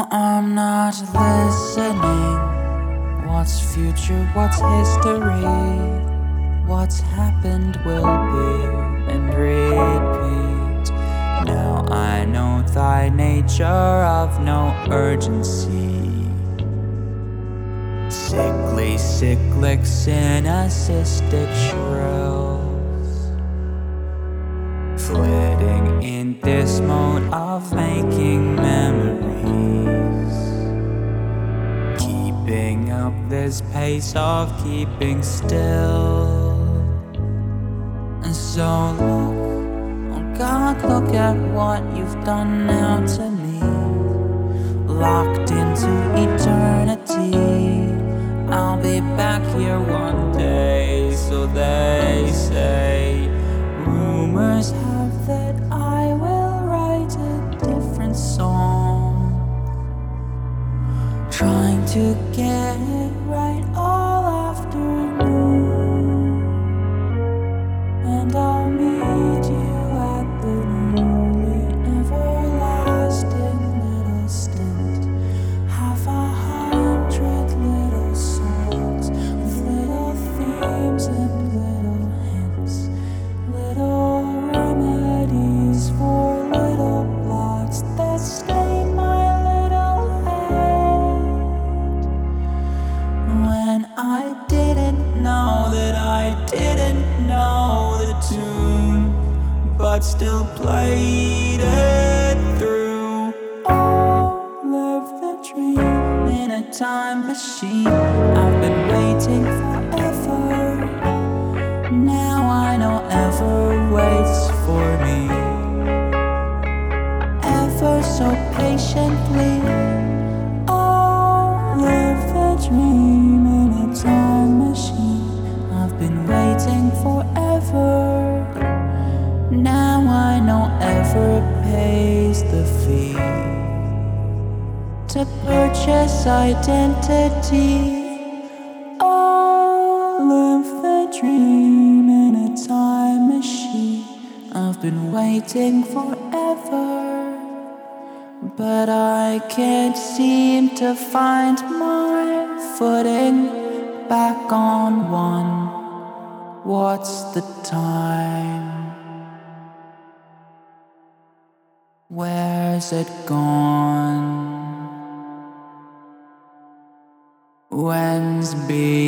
I'm not listening. What's future? What's history? What's happened will be and repeat. Now I know thy nature of no urgency. Sickly, cyclic, cynicistic shrills, flitting in this mode of making memories, keeping up this pace of keeping still. And so look, oh God, look at what you've done now to me. Locked into eternity, I'll be back here one day, so they say. Rumors have that I will write a different song, trying to get it right all afternoon. And I'll meet you at the newly everlasting little stint. Have 100 little songs with little themes and little hints, little remedies for little blots that stain my little head. When I didn't know that I didn't know the tune, but still played it through. Oh, live the dream in a time machine. I've been waiting forever. Now I know ever waits for me, ever so patiently. Oh, live the dream in a time machine. I've been waiting forever. Now I know ever pays the fee to purchase identity. Oh, live the dream in a time machine. I've been waiting forever, but I can't seem to find my footing back on one. What's the time? Where's it gone? When's be?